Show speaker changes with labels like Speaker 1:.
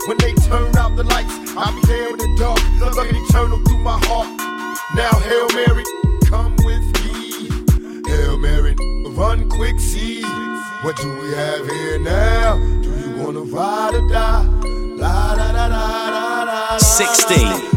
Speaker 1: When they turn out the lights, I'll be there in the dark, looking eternal through my heart. Now Hail Mary, come with me. Hail Mary, run quick, see. What do we have here now? Do you wanna ride or die? La da da da da da.
Speaker 2: 16.